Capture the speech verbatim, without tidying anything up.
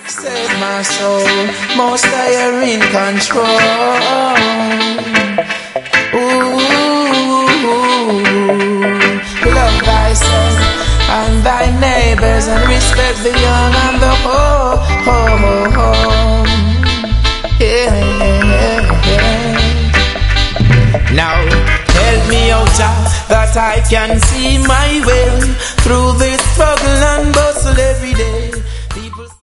Save my soul, most I are in control. Ooh, love thyself and thy neighbors, and respect the young and the old. Yeah, yeah, yeah. Now help me out, Jah, that I can see my way through this struggle and bustle every day.